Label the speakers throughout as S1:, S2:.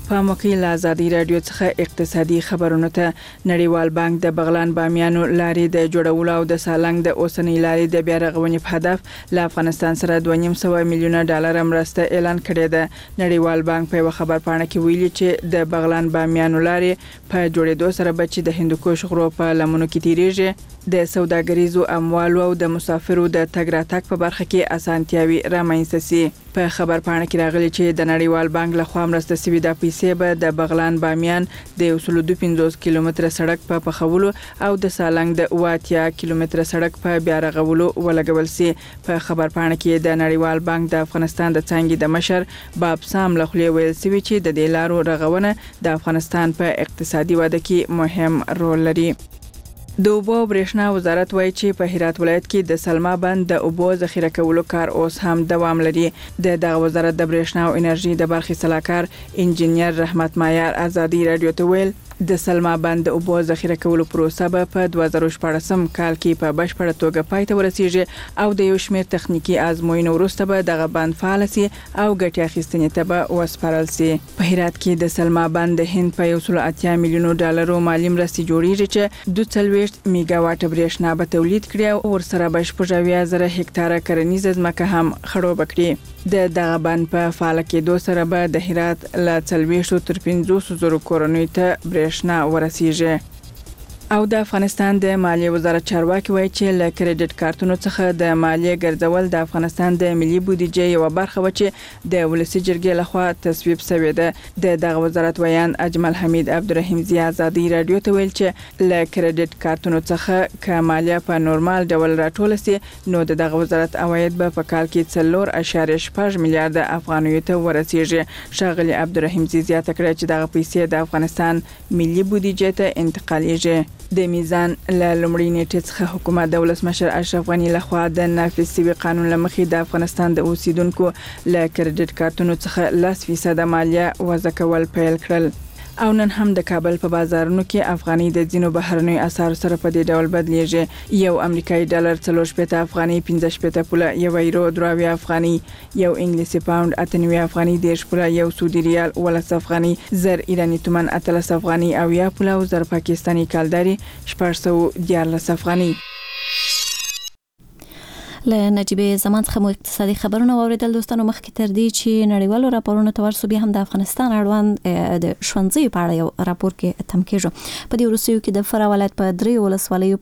S1: په موقع له ازادي رادیو څخه اقتصادي خبرونه ته نړیوال بانک د بغلان بامیانو لارې د جوړولو او د سالنګ د اوسنۍ لارې د بیا رغونې په هدف له افغانستان سره 2.5 میلیونه ډالر مرسته اعلان کړې ده. نړیوال بانک په خبر پاڼه کې ویلي چې د بغلان بامیانو لارې په جوړېدو سره به چې د هندوکش غرو په لمنو کې تیریږي د سوداګریزو اموالو او د مسافرو د تګ راتګ په برخه کې اسانتیاوي رامنځته شي. په خبر پاڼه کې راغلي چې د نړیوال بانک لخوا مرسته شوې د پیسې به د بغلان بامیان د 150 کیلومتره سړک په پخولو او د سالنګ د 80 کیلومتره سړک په بیا رغولو ولګول شي. په خبر پاڼه کې د نړیوال بانک د افغانستان د څنګه د مشر باب سام لخوا ویل شوی چې د دې لارو رغونه د افغانستان په اقتصادي وده کې مهم رول لري. د اوبو برېښنا وزارت وایي چې په هرات ولایت کې د سلما بند د اوبو ذخیره کولو کار اوس هم دوام لري. د وزارت د برېښنا او انرژي د برخې صلاحکار انجنیر رحمت مایار ازادي رادیو ته ویل د سلما بند د اوبو ذخیره کولو پروسه به په 2014 کال کې په بشپړه توګه پای ته ورسیږي او د یو شمېر تخنیکی آزموینو وروسته به دغه بند فعال شي او ګټه اخیستنې ته به وسپارل شي. په هرات کې د سلما بند د هند په 180 میلیونو ډالرو مالی مرستې جوړیږي چې 240 میگاواټ برېښنا به تولید کړي او ورسره به 80,000 هکتاره کرنیزه ځمکه هم خړوب کړي. دغه بند په فعال کېدو سره به د هرات له 40 تر 50 زره کورنۍ ته برېښنا ورسیږي. او د افغانستان د مالیې وزارت چارواکي وایي چې له کریډټ کارتونو څخه د مالیې ګرځول د افغانستان د ملي بودیجې یو برخه و چې د ولسی جرګې لخوا تصویب شوی ده. د وزارت ویان اجمل حمید عبدالرحیم زیاد آزادي رادیو ته ویل چې له کریډټ کارتونو څخه ک مالیه په نورمال ډول راټول سي نو د وزارت عواید به په کال کې 4.5 میلیارډ افغانیو ته ورسیږي. شاغلی عبدالرحیم زیاد کړی چې دغه پیسې د افغانستان ملي بودیجې ته انتقالیږي. د میزان له لومړۍ نیټې څخه حکومت د ولسمشر اشرف غنی لخوا د نافذ شوي قانون لمخې د افغانستان د اوسیدونکو له کریډټ کارتونو څخه 10% مالیه وضع کول پیل کړل. او نن هم د کابل په بازارونو کې افغاني د ځینو بهرنیو اسعارو سره په دې ډول بدلیږي. یو امریکایي ډالر 4.5 افغاني 15 پوله، یو یورو 3 افغاني، یو انګلیسي پاوند 98 افغاني 10 پوله، یو سعودي ریال 18 افغاني، زر ایرانی تومان 18 افغاني او یا پوله او زر پاکستاني کالداري 414 افغاني.
S2: له نجیبه زمان څخه مو اقتصادي خبرونه واوریدل دوستانو. مخکې تر دې چې نړیوالو راپورونو ته ورسو بیا هم د افغانستان اړوند د ښوونځیو په اړه یو راپور کې تم کېږو. په دې وروستیو کې د فراه ولایت په 3 ولسوالیو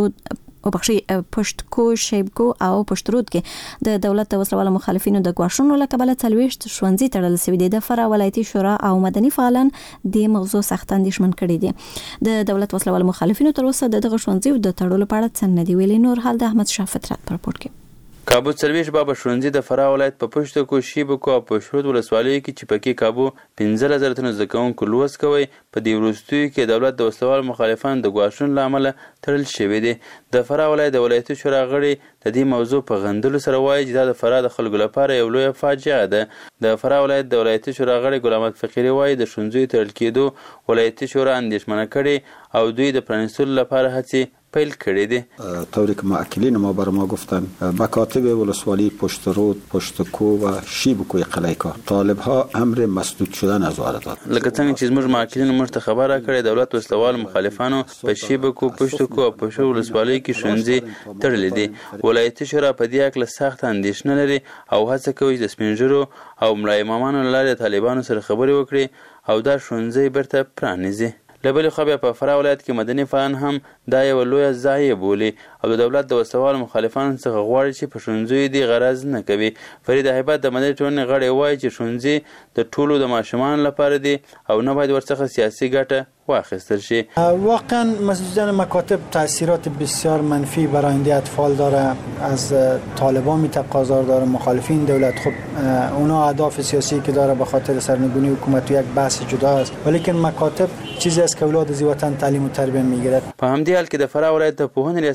S2: پشتکو، شیبکو او پشترود کې د دولت د وسلوالو مخالفینو د ګواښونو له کبله 40 ښوونځي تړل شوي دي. د فراه ولایتي شورا او مدني فعالان د موضوع سخت اندېښمن کړي دي. د دولت وسلوالو مخالفینو تر اوسه دغه ښوونځي د تړلو په اړه څه نه دی ویلي. نور حال د احمد شاه فطرت په راپور کې.
S3: کابو 40 بابا ښوونځي د فراه ولایت په پشتکو، شیبکو او پشترود ولسوالیو کې چې پکې کابو 15,000 تنو زده کوونکو لوست کوي په دې وروستیو کې دولت د وسلوالو مخالفانو د ګواښونو له امله تړل شوي دي. د فراه ولایت د ولایتي شورا غړي د دې موضوع په غندلو سره وایي چې دا د فراه د خلکو لپاره یو لویه فاجعه ده. د فراه ولایت د ولایتي شورا غړي ګل احمد فقیري وایي د ښوونځیو تړل کېدو ولایتي شورا اندېښمنه کړي او دوی د پرانیستلو لپاره هڅې پیل کړی دی.
S4: طوری که معقلین ما بر ما گفتن مکاتب ولسوالی پشترود، پشتکو و شیبکو قلیکا طالب ها امر مسدود شدن از واردات.
S3: لکه څنګه چې زموږ معقلین موږ ته خبره کړې دولت وسلوال مخالفانو په شیبکو، پشتکو او پشترود ولسوالیو کې ښوونځي تړلي دي. ولایتي شورا په دې اړه سخت اندېښنه لري او هڅه کوي د سپین ږیرو او ملا امامانو له لارې طالبانو سره خبرې وکړي او دا ښوونځي بیرته پرانیزي. له بلې خوا بیا په فراه ولایت کې مدني فعالان هم دا یوه لویه ضایعه بولي او د دولت د وسلوالو مخالفانو څخه غواړي چې په ښوونځیو دې غرض نه کوي. فرید هیبت د مدني ټولنې غړی وایي چې ښوونځي د ټولو د ماشومانو لپاره دي او نه باید ورڅخه سیاسي ګټه واخیستل شي.
S5: واقعا مسدودیدن مکاتب تاثیرات بسیار منفی بر آینده اطفال داره. از طالبان تقاضا داره، مخالفین دولت خب اونا اهداف سیاسی که داره به خاطر سرنگونی حکومت یک بحث جدا است، ولیکن مکاتب چیزی است که اولاد از وطن تعلیم و تربیت میگیرد.
S3: په همدې حال کې د فراه ولایت د پوهنې ریاست چارواکي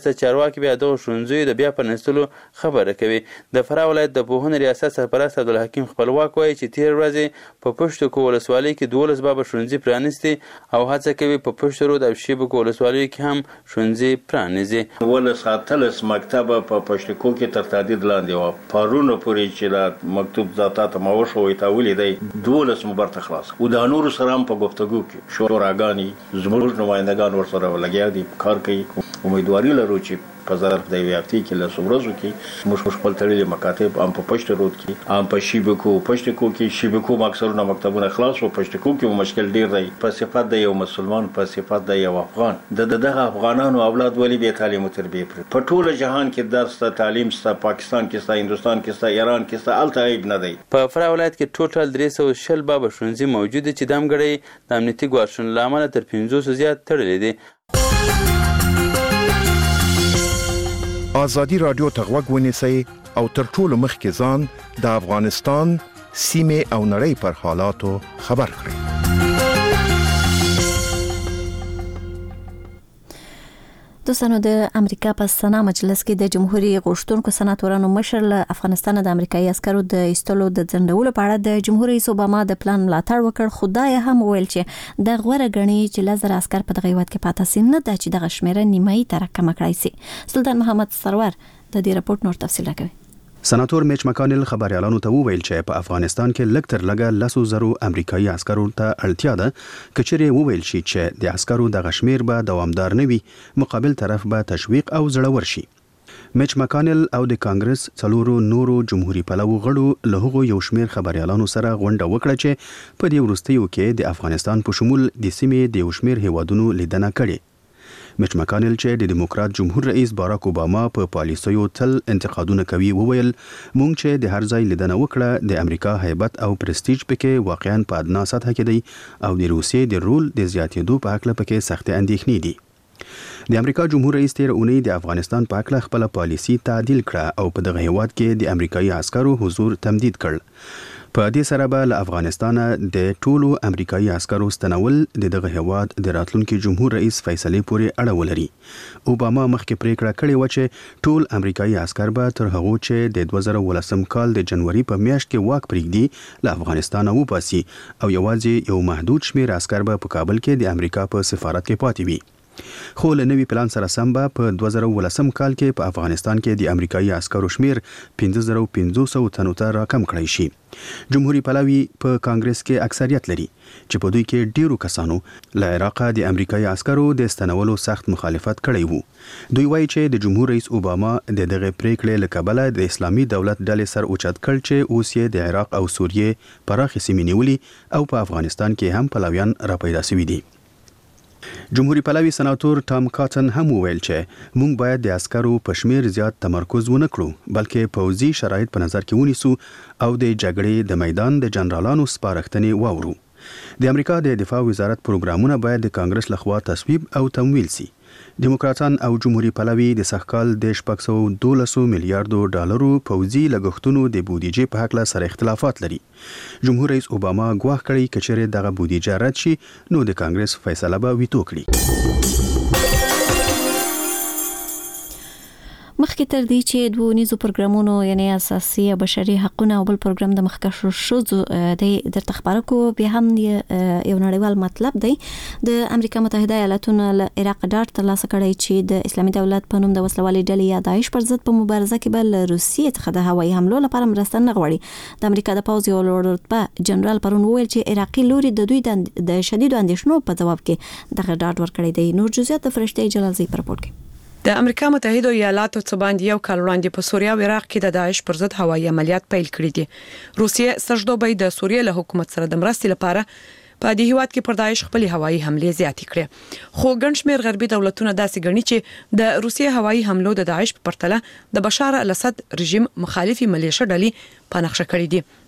S3: محتوا کې بیا دغه ښوونځیو د بیا پرانیستلو خبره کوي. د فراه ولایت د پوهنې ریاست سرپرست عبدالحکیم خپلواک وایي چې تېر ورځې په پشت کوه ولسوالۍ کې 12 بابه ښوونځي پرانیستي او هڅه کوي په پشت رود او شیب کوه ولسوالیو کې هم ښوونځي پرانیزي.
S6: 12 مکتب په پشت کوه کې تر تهدید لاندې و. پرونه پورې چې دا مکتوب ذاته ما وشوي تا ولیدای 12 مبارته خلاص او د نور سره هم په گفتگو کې شوراګانی زموږ نمائندگان ورسره لګیا دي کار کوي. امیدواري لرو چې په ظرف د یوې هفتې کې له څو ورځو کې موږ خپل تړلي مکاتب هم په پشت رود کې هم په شیبکو پشت کو کې شیبکو اکثرونه مکتبونه خلاص او پشت کو کې مشکل ډیر دی. په صفت د یو مسلمان په صفت د یو افغان دغه افغانانو اولاد ولی به تعلیم او تربیه په ټول جهان کې درس ته تعلیم ستا پاکستان کې ستا هندستان کې ستا ایران کې ستا الته عیب نه دی.
S3: په فراه ولایت کې ټوټل 360 بابه ښوونځي موجود دي چې د امګړۍ د امنیتي ګواښونو له امله تر 500 زیات تړلي دي.
S7: آزادی رادیو ته غوږ ونیسئ او تر ټولو مخکې ځان د افغانستان سیمې او نړۍ پر حالاتو خبر کړئ.
S2: دوستانو د امریکا په سنا مجلس کې د جمهوریت غوښتونکو سناتورانو مشر له افغانستان د امریکایي عسکرو د ایستلو د ځنډولو په اړه د جمهوریت رئیس اوباما د پلان ملاتړ وکړ. خدای هم ویل چې د غوړه غني چې لزر عسكر په دغه هیواد کې پاتې سي نه د چې دغه شمیره نیمایي تر کم کړای سي. سلطان محمد سرور د دې رپورت نور تفصیل راکوي.
S8: سناتور میچ مکانل خبريالانو ته وویل چې په افغانستان کې لږ تر لږه 100,000 امریکایي عسکرو ته اړتیا ده. کچېری وویل شي چې د عسکرو د غشمیر به دوامدار نه وي، مقابل طرف به تشویق او زړور شي. میچ مکانل او د کانګرس څلورو نورو جمهوریت پلوو غړو له هغو یو شمیر خبريالانو سره غونډه وکړه چې په دې وروستیو کې د افغانستان په شمول د سیمې د یو شمیر هیوادونو لیدنه کړې. میچ مکانل چې د دیموکرات جمهور رئیس باراک اوباما په پالیسیو تل انتقادونه کوي وویل مونږ چې د هر ځای لیدنه وکړه د امریکا هیبت او پرستیج پکې واقعا په ادنا سطح کې دی او د روسیې د رول د زیاتېدو په اړه پکې سخت اندېښنې دي. د امریکا جمهور رئیس تیر اونۍ د افغانستان په اړه خپل پالیسی تعدیل کړه او په دغه هیواد کې د امریکایي عسکرو حضور تمدید کړ. په دې سره به له افغانستان د ټولو امریکایي عسکرو ستنول د دغه هیواد د راتلونکي جمهور رئیس فیصلې پورې اړه ولري. اوباما مخکې پریکړه کړې و چې ټول امریکایي عسکر به تر هغه چې د 2018 کال د جنوري په میاشت کې واک پرېږدي له افغانستان وباسي او یوازې یو محدود شمیر عسکر به په کابل کې د امریکا په سفارت کې پاتې وي. خو له نوي پلان سره سم به په 2018 کال کې په افغانستان کې د امریکایي عسکرو شمیر 5500 تنو ته راکم کړی شي. جمهوریت پلوي په کانګرس کې اکثریت لري چې په دوی کې ډیرو کسانو له عراق د امریکایي عسکرو د استنولو سخت مخالفت کړی وو. دوی وایي چې د جمهور رئیس اوباما د دغه پریکړې له کبله د اسلامي دولت ډلې سر اوچت کړ چې اوس یې د عراق او سوریې پراخې سیمې نیولې او په افغانستان کې هم پلویان راپیدا شوي دي. جمهوریت پلوي سناتور ټام کاټن هم وویل چې موږ باید د عسکرو په شمیر زیات تمرکز ونه کړو بلکې پوځي شرایط په نظر کې ونیسو او د جګړې د میدان د جنرالانو سپارښتنې واورو. د امریکا د دفاع وزارت پروګرامونه باید د کانګرس لخوا تصویب او تمویل سي. دیموکراتان او جمهوریت پلوي د سخکال د 612 میلیارډو ډالرو پوځي لګښتونو د بودیجې په حق سره اختلافات لري. جمهور رئیس اوباما ګواښ کړی کچېره دغه بودیجه رد شي نو د کانګرس فیصله به ویتو کړي.
S2: مخکې تر دې چې دوه نيزو پروګرامونو یعنی اساسي بشري حقوقونه او بل پروګرام د مخکښو شوزو د تخبره کو به هم یو نړیوال مطلب دی. د امریکا متحده ایالاتونو له عراق ډاټ ترلاسه کړی چې د اسلامي دولت په نوم د وسلوالې ډلې یا داعش پر ضد په مبارزه کې بل روسیې څخه د هوایي حملو لپاره مرسته نه غواړي. د امریکا د پوځ یو لوړ رتبه جنرال پرون وویل چې عراقي لوري د دوی د شدیدو اندېښنو په جواب کې دغه ډاټ ورکړی دی. نور جزئیات د فرشته جلالزی پر رپورت کې.
S9: د امریکا متحده ایالاتو څخه باندې یو کال وړاندې په سوریه او عراق کې د داعش پر ضد هوایي عملیات پیل کړي دي. روسیې سرجدوبۍ د سوریې له حکومت سره د مرستې لپاره په دې هیواد کې پر داعش خپل هوایي حمله زیاتې کړې. خو ګڼ شمېر غربي دولتونه داسې ګڼي چې د روسیې هوایي حملو د داعش په پرتله د بشار الاسد رژیم مخالفي ملیشه ډلې په نقشه کړې دي.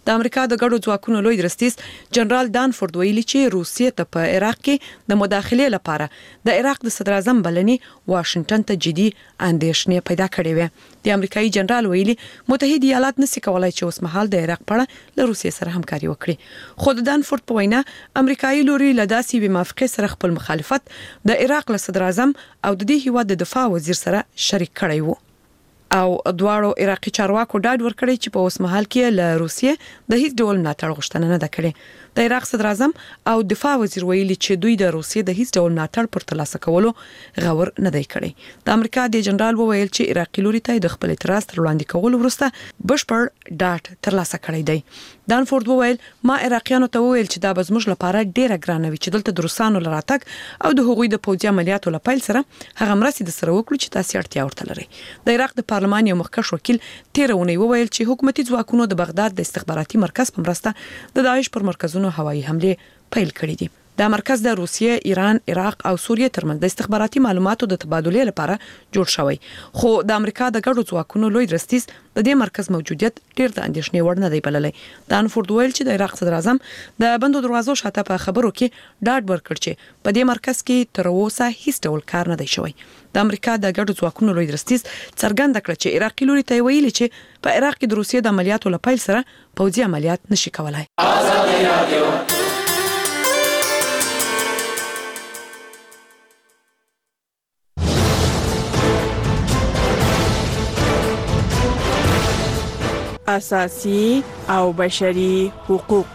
S9: د امریکا د ګډو ځواکونو لوی درستیز جنرال دانفورد ویلي چې روسیې ته په عراق کې د مداخلې لپاره د عراق د صدر اعظم بلنې واشنگټن ته جدي اندېښنې پیدا کړې وې. د امریکایي جنرال ویلي متحده ایالات نشي کولای چې اوس مهال د عراق په اړه له روسیې سره همکاري وکړي. خو د دانفورد په وینا امریکایي لوري له داسې بې موافقې سره خپل مخالفت د عراق له صدر اعظم او د دې هیواد د دفاع وزیر سره شریک کړی وو او دواړو عراقي چارواکو ډاډ ورکړی چې په اوس مهال کې له روسیې د هیڅ ډول ملاتړ غوښتنه نه ده کړې. د عراق صدر اعظم او دفاع وزیر ویلي چې دوی د روسیې د هیڅ ډول ملاتړ پر ترلاسه کولو غور نه دی کړی. د امریکا د جنرال وویل چې عراقي لوري ته د خپل اعتراض تر وړاندې کولو وروسته بشپړ ډاډ ترلاسه کړی دی. دانفورد وویل ما عراقیانو ته وویل چې دا به زموږ لپاره ډیره ګرانه وي چې دلته د روسانو لراتګ او د هغوی د پوځي عملیاتو لپاره سره هغه مرستې د سره وکړو چې تاسو اړتیا ورته لرئ. د عراق د پارلمان یو مخکښ وکیل تیرونی وویل چې حکومتي ځواکونو د بغداد د استخباراتي مرکز په مرسته د داعش پر مرکزونو هوایي حمله پیل کړې دي. دا مرکز د روسیې، ایران، عراق او سوریې ترمنځ د استخباراتي معلوماتو د تبادلې لپاره جوړ شوی. خو د امریکا د ګډو ځواکونو لوی درستیز د دې مرکز موجودیت ډیر د اندېښنې وړ نه دی بللی. دانفورد ویل چې د عراق صدر اعظم د بندو دروازو شاته په خبرو کې ډاډ ورکړ چې په دې مرکز کې تر اوسه هیڅ ډول کار نه دی شوی. د امریکا د ګډو ځواکونو لوی درستیز څرګنده کړ چې عراقي لوري ته ویلي چې په عراق کې د روسیې د عملیاتو لپاره سره پوځي عملیات نشي کولای.
S1: اساسي او بشري حقوق.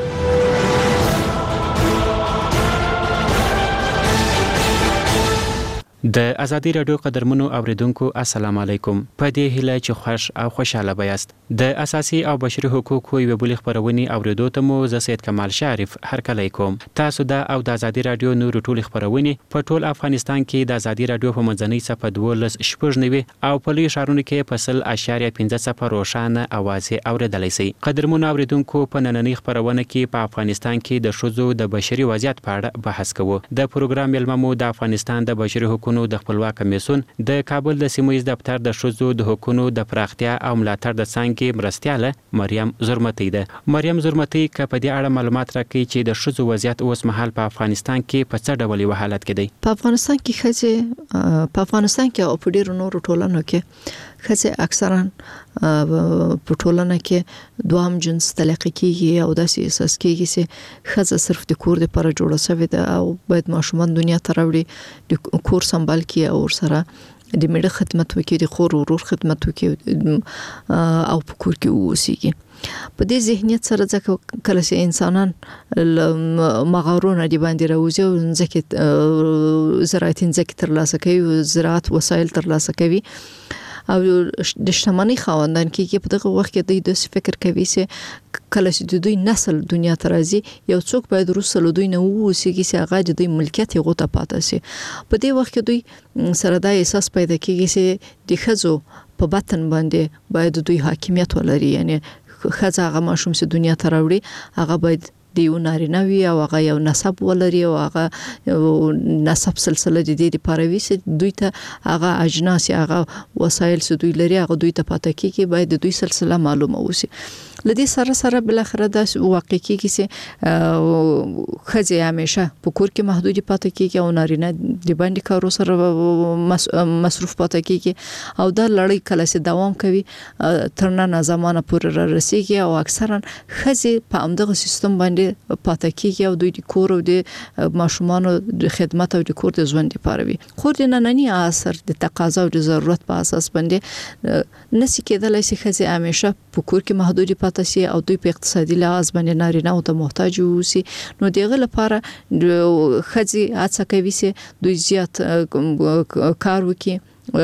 S10: د ازادي رادیو قدرمنو اوریدونکو السلام علیکم. په دې هیله چې خوش او خوشاله بیاست. د اساسي او بشري حقوقو یو بل خبرونه اوریدو ته مو زه سید کمال شریف هرکلی کوم. تاسو د او د ازادي رادیو نور ټول خبرونه په ټول افغانستان کې د ازادي رادیو په منځنۍ صفحه 12.9 او په لوی شهرونو کې په 0.15 روښانه اواز اوریدلای شئ. قدرمنو اوریدونکو په نننۍ خبرونه کې په افغانستان کې د شذو د بشري وضعیت په اړه بحث کوو. د پروګرام ملممو د افغانستان د بشري حقوقو د خپلواک کمیسیون د کابل د سیمه ییز دفتر د شذو د حقوقو د پراختیا او ملاتړ د څنګه مرستياله مریم زرمتی ده. مریم زرمتی که په دې اړه معلومات راکړي چې د شذو وضعیت اوس مهال په افغانستان کې په څه ډول حالت کې دی.
S11: په افغانستان کې او په ډیرو نورو ټولنو کې خځه اکثرا په ټولنه کې دوام جنس طلاق کیږي او داسې احساس کیږي چې خځه صرف د کور لپاره جوړه شوې ده او باید ماشومان دنیا ته راوړي، د کور سمبال کی او سره د میړه خدمت وکړي، د خور ورور خدمت وکړي او په کور کې اوسېږي. په دې ذهنیت سره ځکه کله چې انسانان مغارونه دی باندې راوځي او ځکه زراعتي ځکه ترلاسه کوي، زراعت وسایل ترلاسه کوي او د شتمنۍ خاوندان کې په دغه وخت کې د فکر کوي چې کله چې د دوی نسل دنیا ته راځي یو څوک باید روسل دوی نه ووسیږي چې هغه د دوی ملکیت یې غوته پاتې شي. په دې وخت کې دوی سره دا احساس پیدا کیږي چې د ښځو په باطن باندې باید دوی حاکمیت ولري، یعنی ښځه هغه ماشوم چې دنیا ته راوړي هغه باید دیو نارینه وي او هغه یو نسب ولري او هغه نسب سلسله د دې لپاره وي چې دوی ته هغه اجناس هغه وسایل چې دوی لري هغه دوی ته پاتې کیږي، باید د دوی سلسله معلومه اوسي. لدې سره بل اخره د واقع کیږي چې خځه همیشه په کور کې محدود پاتې کیږي او نارینه د باندې کارو سره مصروف پاتې کیږي او دا لړۍ کله چې دوام کوي تر نن زمانه پورې را رسیږي او اکثرا خځه په همدغه سیستم باندې پاتې کیږي او دوی د کور او د ماشومان د خدمت او د کور د ژوند لپاره وي. خو د نننی عصر د تقاضا او د ضرورت په اساس باندې نسی کېدلای شي خځه همیشه په کور کې محدود پاتې شي او دوی په اقتصادي لحاظ باندې نارینه او ته محتاج وي. نو دغه لپاره خځې هڅه کوي چې دوی زیات کار وکړي،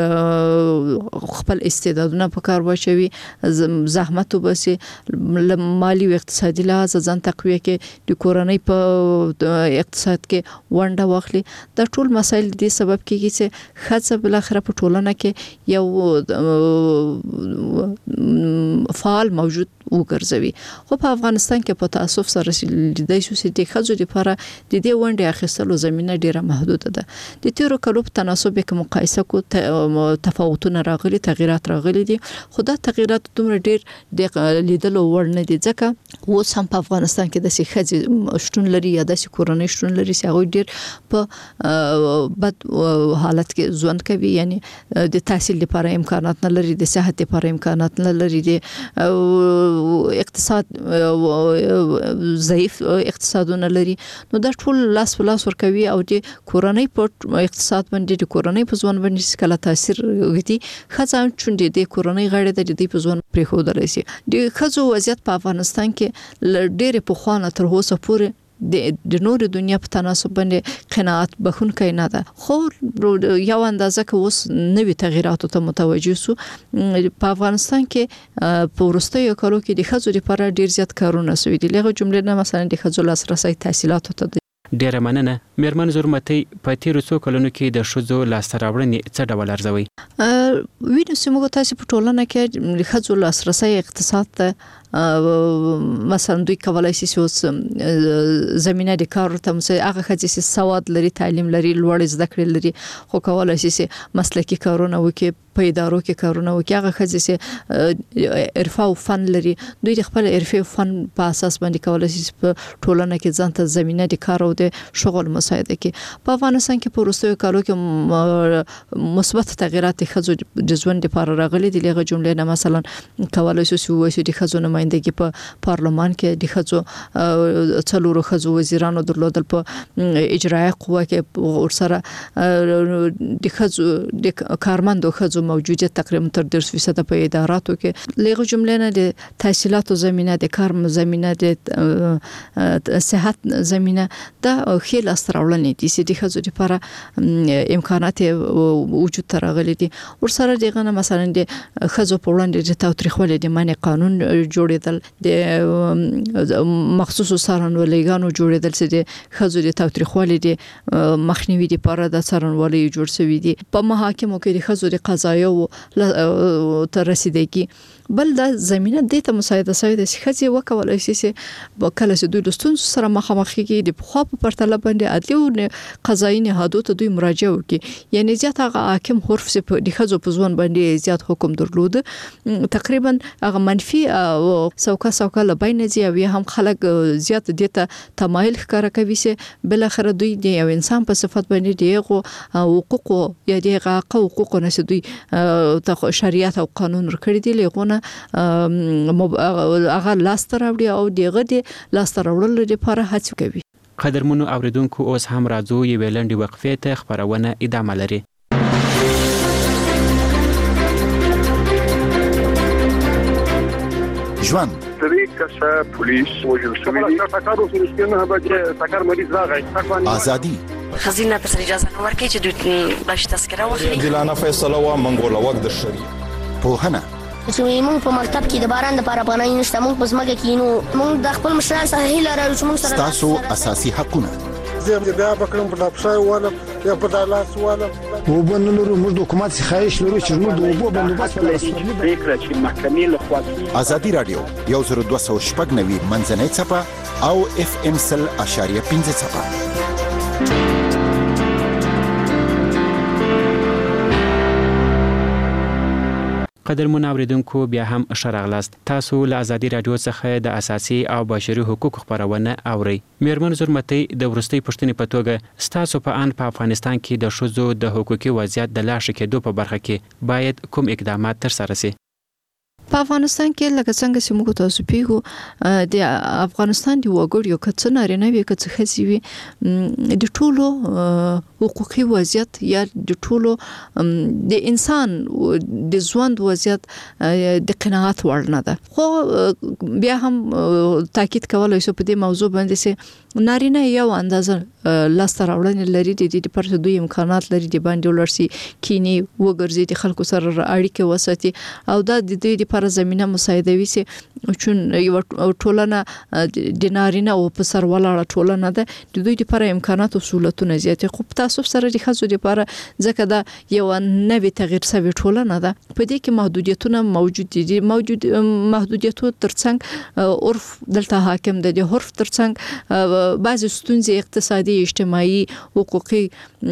S11: خپل استعدادونه په کار واچوي، زحمت وباسي، مالی او اقتصادي لحاظ ځان تقویه کې د کورنۍ په اقتصاد کې ونډه واخلي. دا ټول مسایل د سبب کېږي چې خځه بل اخر په ټولنه کې یو فعال موجود وګرځوي. خو په افغانستان کې په تاسف سره لیدای شو چې د خځو لپاره د دې ونډې اخیستلو زمينه ډیره محدوده ده. د تیرو کلو په تناسب کې مقایسه کو تفاوتونه راغلي، تغیرات راغلي دي، خو دا تغیرات دومره ډیر د لیدلو وړ نه دي ځکه اوس هم په افغانستان کې د خځې شتون لري یا د کورنۍ شتون لري چې هغه ډیر په بد حالت کې ژوند کوي، یعنی د تحصیل لپاره امکانات نه لري، د صحت لپاره امکانات نه لري، د اقتصاد ضعیف اقتصادونه لري. نو دا ټول لاس په لاس ورکوي او د کورنۍ په اقتصاد باندې، د کورنۍ په ژوند باندې کله تاثیر وکړي. خځه چې د کورنۍ غړي د دې په ژوند پرې خو درسي. د خځو وضعیت په افغانستان کې ډېر په خوانه تر اوسه پورې د نور دنیا په تناسب باندې قناعت بخونکی نه ده. خو یو اندازه که اوس نوې تغیراتو ته متوجه سو په افغانستان کې په وروستیو کالو کې د ښځو لپاره ډیر زیات کارونه شوي دي. لږه جمله نه مثلا د ښځو لاسرسي تحصیلاتو ته
S10: ډیره مننه. میرمن زرمتي په تیرو څو کلونو کې د ښځو لاسته راوړنې څه ډول ارزوي؟
S11: وینو چې موږ تاسو په ټولنه کې د ښځو لاسرسي اقتصاد ته مثلا دوی کولای شي چې زمينه د کار ته هغه خځې چې سواد لري، تعلیم لري، لوړ زده کړې لري، خو کولای شي چې مسلکي کارونه وکړي، په ادارو کې کارونه وکړي. هغه خځې چې عرفه او فن لري، دوی د خپل عرفه او فن په اساس باندې کولای شي په ټولنه کې ځان ته زمينه د کار او د شغل مساعده کړي. په افغانستان کې په وروستیو کالو کې مثبت تغیرات خځو د ژوند لپاره راغلي دي. لږه جمله نه مثلا کولای شي چې د خځو نمائندګي په پارلمان کې د خځو څلورو خځو وزیرانو درلودل، په اجرایه قوه کې ورسره د خځو د کارمندو خځو موجودیت تقریبا تر 10% په اداراتو کې. لږه جمله نه د تحصیلاتو زمينه، د کار زمينه، د صحت زمينه دا خیل استراولنې دي چې د خځو لپاره امکانات وجود ترغلي دي. ورسره دغه مثلا د خځو په وړاندې د تاوتریخوالي د منع قانون جوړېدل، د مخصوصو څارنوالېګانو جوړېدل چې د خځو د تاوتریخوالي د مخنیوي لپاره د څارنوالۍ جوړ شوی دي. په محاکمو کې د خځو د قضایو تر رسیدګي بل د زمينه د ته مساعده شوی د خځې وکولای شي چې کله چې دوی لستون سره مخامخ کیږي د خو په پرتله باندې عدالي قضایي نهادو ته دوی مراجعه وکړي. یعنی زیات هغه حاکم حرف چې د خځو په ځوان باندې زیات حکم درلود، تقریبا هغه منفي او څوکه لباین دي او هم خلک زیات دته تمایل ښکارا کوي چې بل اخر دوی د یو انسان په صفت باندې دیغه حقوق یا دیغه حقوق نه دوی ته شریعت او قانون ورکړي دي. لغونه هغه لاس راوړي او دغه د لاس راوړلو لپاره هڅه کوي.
S10: قدرمنو اوریدونکو اوس هم راځو یو لنډي وقفه ته خبرونه ادامه لري.
S12: ژوند طریقه پولیس وجل شوی ازادي
S13: خزینه پر اجازه نه ورکړي چې دوی باش تذکره واخلي.
S12: دلانه فیصله وا منګول وخت د شری په هنه
S14: چې موږ په مکتب کې د باران د لپاره پناه نشته، موږ په ځمکه کې نو موږ د خپل مشران سره هیله لرو چې موږ سره
S12: تاسو اساسي حقونه
S15: زه بیا بکرم په دپسای والا یا په دالاس والا وبنلو موږ د حکومت څخه خواهش لرو چې موږ د اوبو بندوبست
S12: فکر چې محکمې له خوا ازادي رادیو 1290 منځنۍ چپه او FM 100.5 چپه.
S10: قدرمن اوریدونکو بیا هم شراغلاست. تاسو له ازادي رادیو څخه د اساسي او بشري حقوقو خبرونه اورئ. میرمن زرمتي د ورستۍ پښتنې په توګه ستاسو په افغانستان کې د ښځو د حقوقي وضعیت د لا ښه کېدو په برخه کې باید کوم اقدامات ترسره شي؟
S11: په افغانستان کې لکه څنګه چې موږ تاسو پیغو د افغانستان د وګړو کڅ نارینه وي کڅ خزي وي د ټولو حقوقي وضعیت یا د ټولو د انسان د ژوند وضعیت د قناعت وړ نه ده. خو بیا هم تاکید کولای شو په دې موضوع باندې چې نارینه یو اندازه لاستر راوړنې لري د دې لپاره دوی امکانات لري د باندې ولرسي کینی وګرځي د خلکو سره اړیکه وساتي او دا د دې لپاره زمينه مساعدوي سي چون یو ټولنه د نارینه او په سر ولاړه ټولنه ده د دوی لپاره امکانات او سہولتونه زیات خو تاسو سره د خزو لپاره ځکه دا یو نوې تغییر سوي ټولنه ده په دې کې محدودیتونه موجود دي محدودیتونه ترڅنګ عرف دلته حاکم ده د عرف ترڅنګ بعض ستونزې اقتصادي اجتماعي حقوقي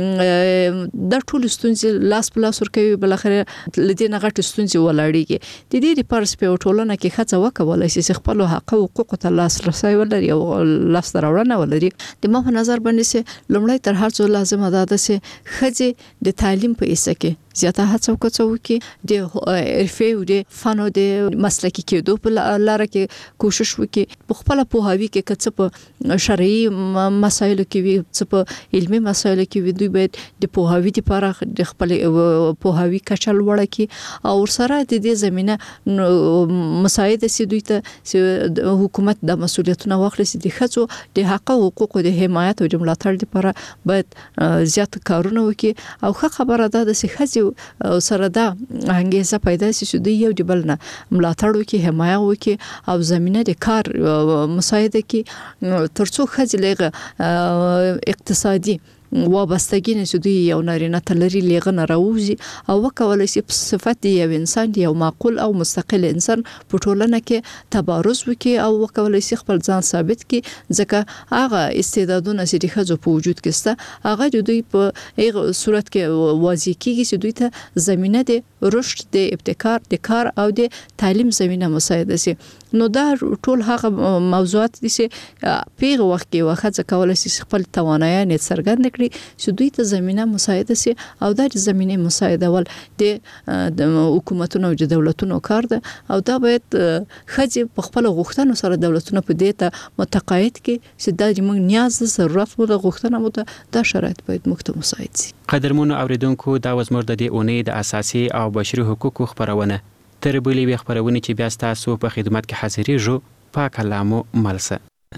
S11: د ټول ستونزې لاس په لاس ورکوي بل اخر لدې نه غټ ستونزې ولاړيږي د دې لپاره په ټولنه کې خځه وکولای شي خپل حق او حقوق ته لاس رسوي ولري او لاس راوړنه ولري د ما په نظر باندې سه لومړی تر هر څه لازم ده سه خځه د تعلیم په ایسه کې زیاته هڅه وکړي د حرفه او د فن او د مسلکي کېدو په لار کې کوشش وکړي په خپل پوهاوی کې کڅ په شرعي مسایلو کې وي څه په علمي مسایلو کې وي دوی باید د پوهاوی لپاره د خپل پوهاوی کچل وړه کې او سره د دې زمينه مساعده سي دوی ته حکومت د مسولیتونو واخلي د خځو د حق او حقوق د حمایت او ملاتړ لپاره باید زیات کارونه وکړي او ښه خبره ده د خځو سره دا انګیزه پیدا شي چې دوی یو د بل نه ملاتړ وکړي حمایت وکړي او زمينه د کار مساعده کې ترڅو خځې لږه اقتصادي وابستګي نه دوی یو نارینه تلري لغه راوځي او وکولای شي په صفت دی یو انسان دی یو معقول او مستقل انسان په ټولنه کې تبارز وکي او وکولای شي خپل ځان ثابت کړي ځکه هغه استعدادونه چې خځو په وجود کې سته هغه د دوی په هغه صورت کې واضح کیږي چې دوی ته زمينه د رشد د ابتکار د کار او د تعلیم زمينه مساعده شي نو دا ټول هغه موضوعات دي چې پیغه وخت کې واخځه کولای شي خپل توانایي څرګند کړي چې دوی ته زمينه مساعده سي او د زمينه مساعده ول د حکومتونو او دولتونو کار ده او دا باید خځې په خپل غوښتنو سره دولتونو په دې ته متقاعد کې چې د موږ نیاز ضرورت مو د غوښتنه مو د شرایط باید موږ ته مساعد سي.
S10: قدرمنو اوریدونکو دا وزمر د دې اونۍ د اساسي او بشري حقوقو خبرونه تر بلې خبرونه چې بیا تاسو په خدمت کې حاضرېږو په کلامو ملسه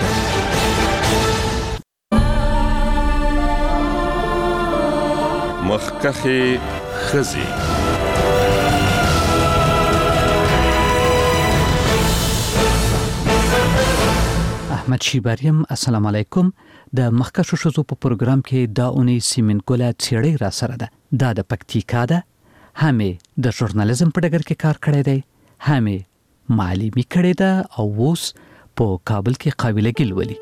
S16: مخکخي خزي
S17: احمد شیباریم السلام علیکم د مخکښو شوزو په پروګرام کې دا اونۍ سیمن ګوله چیړې را سره ده دا د پکتیکا ده همې د ژورنالیزم په ډګر کې کار کړی دی همې معلمي کړی ده او اوس په کابل کې قابله ګلولي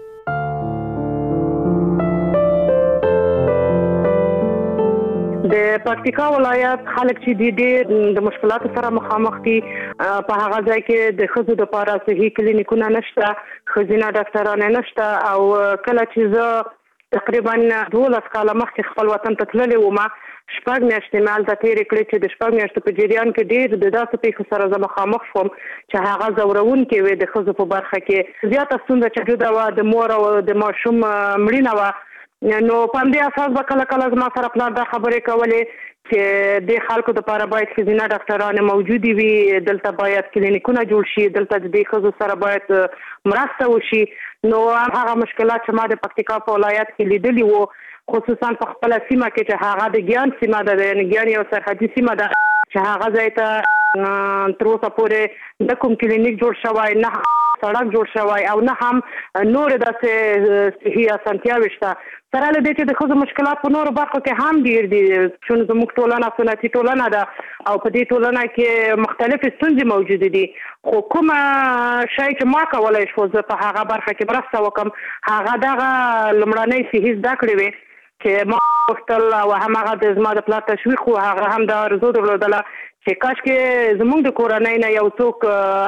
S18: د پکتیکا ولایت خلک چې د مشکلاتو سره مخامخ دي په هغه ځای کې د خزو د لپاره صحي کلینیکونه نشته خزینه ډاکټرانه نشته او کله چې زه تقریبا 12 کاله مخکې خپل وطن ته تللې وم شپږ میاشتې مال ته تیرې کړې چې د شپږ میاشتو په جریان کې ډېر د داسې پیښو سره زه مخامخ شوم چې هغه زورونکې وې د ښځو په برخه کې زیاته ستونزه چې جوړه وه د مور او د ماشوم مړینه وه نو په دې اساس به کله کله زما سره پلار دا خبرې کولې چې د خلکو لپاره باید ښځینه ډاکټرانې موجودې وي دلته باید کلینیکونه جوړ شي دلته د دې ښځو سره باید مرسته وشي نو هغه مشکلات چې ما د پکتیکا په ولایت کې لیدلي وو خصوصا په خپل سیمه کې چې هغه د ګیان سیمه ده د ګیان یو سرحدي سیمه ده چې هغه ځای ته تر اوسه پورې د کوم کلینیک جوړ شوی نه سړک جوړ شوی او نه هم نور داسې صحي اسانتیاوې شته سره له دې چې د ښځو مشکلات په نورو برخو کې هم ډېر دي چون زموږ ټولنه سنتي ټولنه ده او په دې ټولنه کې مختلفې ستونزې موجودې دي خو کومه شی چې ما کولی شو زه په هغه برخه کې مرسته وکړم هغه دغه لومړنۍ صحي زده کړې وې چې ما غوښتل او هماغه د زما د پلار تشویق و هغه هم د آرزو درلودله چې کاشکې زموږ د کورنۍ نه یو څوک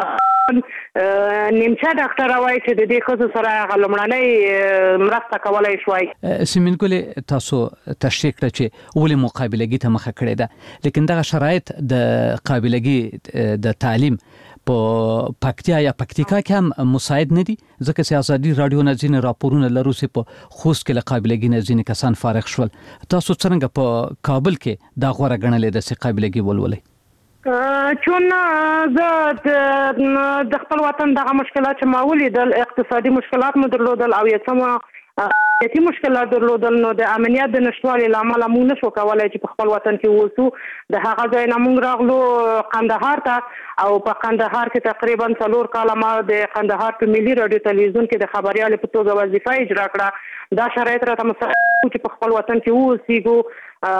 S18: نیمچه ډاکټر وای چې د دې ښځو سره هغه لومړنۍ مرسته کولی شوای
S17: سیمین ګلې تاسو تشریح کړه چې ولې مقابلګي ته مخه کړې ده لیکن دغه شرایط د قابلګي د تعلیم په پکتیا یا پکتیکا کې هم مساعد نه دي ځکه چې ازادي رادیو نه ځینې راپورونه لرو چې په خوست کې له قابلګي نه ځینې کسان فارغ شول تاسو څنګه په کابل کې دا غوړه غنلې د چې قابلګي ولولې
S18: چون زه د خپل وطن دغه مشکلات چې ما ولیدل اقتصادي مشکلات مو درلودل او یې څه امنیتي مشکلات درلودل نو د امنیت د نشټوالي لامل موږ نشو کولای چې په خپل وطن کې اوسو د هغه ځای نه موږ راغلو قندهار ته او په قندهار کې تقریبا 4 کاله ما د قندهار په ملي رادیو تلویزیون کې د خبريال په توګه وظیفه اجرا کړه دا شرایط راته مساعد چې په خپل وطن کې اوسېږو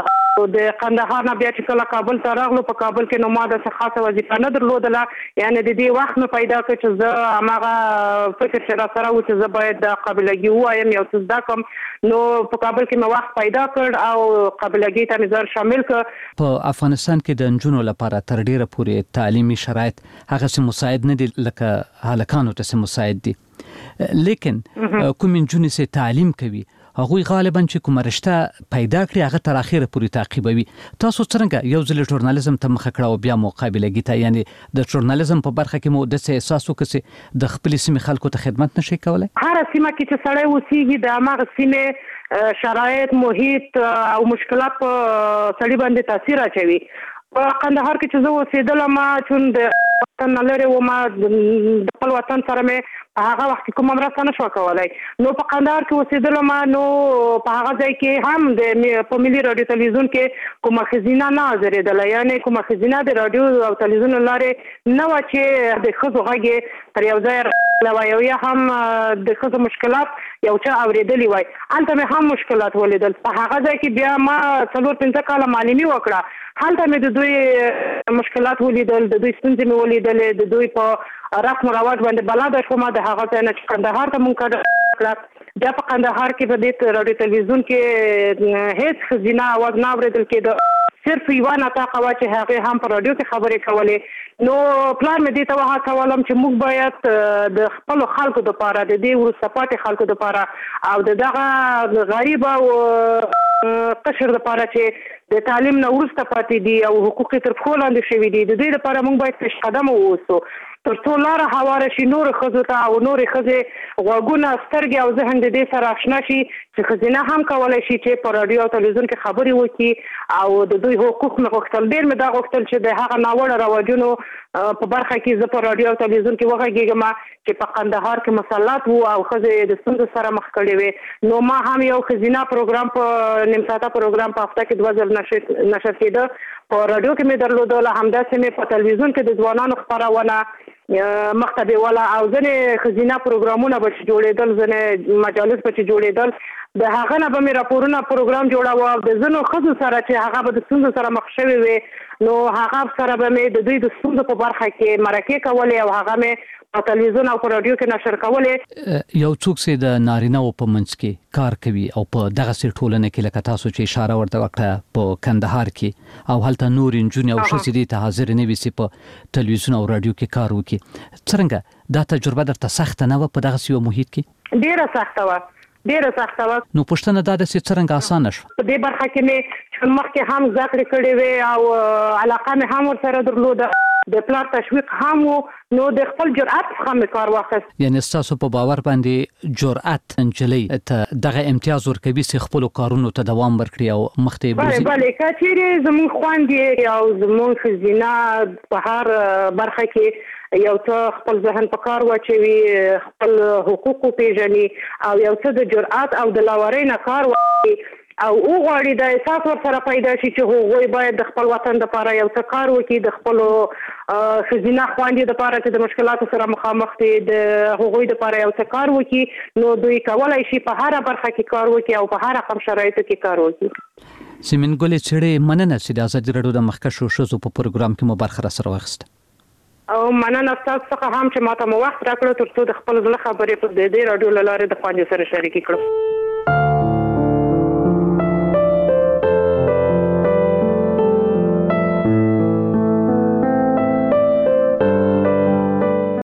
S18: د قندهار نه بیا چې کله کابل ته راغلو په کابل کې نو ما د خاصه وظیفه نه درلودله یعنی د دې وخت نه پیدا کړ چې زه هغه فکر چې را سره و چې زه باید د قابلګي وایم یو څه زده کوم نو په کابل کې مې وخت پیدا کړ او قابلګي ته مې ځان شامل کړ
S17: په افغانستان کې د نجونو لپاره تر ډیره پورې تعلیمي شرایط هغه څه مساعد نه دي لکه هلکانو ته څه مساعد دي لیکن کوم نجونې چې تعلیم کوي هغه غالبا چې کوم رشته پیدا کړی هغه تر اخره پورې تعقیبوي تاسو څنګه یو ځل ژورنالیزم ته مخه کړه او بیا مقابلګي ته یعنی د ژورنالیزم په برخه کې مو د احساس وکړي د خپل سیمې خلکو ته خدمت نشي کولای
S18: هر سیمه کې چې سړی وسیږي د هغه سیمې شرایط محیط او مشکلات په سړي باندې تاثیر اچوي په قندهار کې چې زه اوسېدلم چون د وطن لري و ما د خپل وطن سره مې هغه وخت کوم مرسته نشو کولای نو په قندهار کې اوسېدلم نو په هغه ځای کې هم د په ملي رادیو تلویزیون کې کومه خزینه نه ازریدله یعنی کومه خزینه د رادیو او تلویزیون لارې نه و چې د خزو غږی تر یو ځای لوي او یا هم د خزو مشکلات یو څه اوریدلی وای انته مې هم مشکلات ولیدل په هغه ځای کې بیا ما 4-5 کاله معلمي وکړه هلته مې د دوی مشکلات ولیدل د دوی ستونزې مې ولیدلې د دوی په رسم او رواج باندې بلد شوم د هغه ځای نه چې قندهار ته مونږ کړه بیا په قندهار کې په دې رادیو تلویزیون کې هیڅ خزینه आवाज نه اوریدل کېده صرف یو نطاق وا چې هغه هم په رادیو کې خبرې کولې نو پلان مې دې ته وهڅولم چې موږ باید د خپل خلکو لپاره د دې وروسته پاتې خلکو لپاره او دغه غریب او قشر لپاره چې د تعلیم نه وروسته پاتې دي او حقوق تر پښو لاندې شوي دي د دې لپاره موږ باید پیش قدم واوسو تر څو لاره هواره شي نور ښځو ته او نورې ښځې غوږونه سترګې او ذهن د دې سره اشنا شي چې ښځینه هم کولی شي چې په راډیو او تلویزیون کې خبرې وکړي او د دوی حقوق مې غوښتل ډېر مې دا غوښتل چې د هغه ناوړه رواجونو په برخه کې زه په راډیو او تلویزیون کې وغږېږم چې په قندهار کې مسلط وو او ښځې د ستونزو سره مخ کړې وې نو ما هم یو ښځینه پروګرام په نیم ساعته پروګرام په هفته کې 2 ځل نشر کېده په راډیو کې مې درلودله همداسې مې په تلویزیون کې د ځوانانو خپرونه مختبه ولا او ځنې خزینه پروګرامونه به جوړېدل ځنې مجالس به جوړېدل د هغه نه به مې راپورونه پروګرام جوړاوه د ځینو ښځو سره چې هغه به د ستونزو سره مخ شوي وي نو هغه سره به مې د دوی د ستونزو په برخه کې مرکې کولې او هغه مې په تلویزیون او په راډیو کې نشر کولې
S17: یو څوک چې د نارینه او په منځ کې کار کوي او په دغه سي ټولنه کې لکه تاسو چې اشاره ورته وکړه په کندهار کې او هلته نور انجونی او ښځې دي ته حاضر نه وي چې په تلویزیون او راډیو کې کار وکړي څنګه دا تجربه درته سخت نه و په دغه سي محیط کې
S18: ډیره سخته و
S17: نو پښتنه دا د څنګه اسانه شو
S18: په دې برخه کې مې مخکې هم ذکر کړی وی او علاقه مې هم ورسره درلوده د پلان تشویق هم نو د خپل جرأت څخه مې کار واخیست
S17: یعنی تاسو په باور باندې جرأت انجلۍ ته دغه امتیاز ورکوي چې خپل کارونو ته دوام ورکړي او مخته
S18: بوزي بله کچېره زمون خوندې او زمون خزینه په هر برخه کې یو څه خپل ذهن په کار واچوي خپل حقوق پیژني او یو څه د جرأت او د لاورۍ نه کار واخلي او غواړي د احساس ورسره پیدا شي چې هغوی باید د خپل وطن لپاره یو څه کار وکړي د خپل خزینه خوندې لپاره چې د مشکلاتو سره مخامخ دي د هغوی لپاره یو څه کار وکړي نو دوی کولای شي په هر برخه کې کار وکړي او په هر رقم شرایطو کې کار وکړي
S17: سیمین ګلې چړې مننه چې د ازادي راډیو د مخکښو ښځو په پروګرام کې مو برخه سره واخیسته
S18: او مننه تاسو څخه هم چې ماته مو وخت راکړو ترڅو د خپل ځل خبرې په دې راډیو لاره د خوانجو سره شریک کړم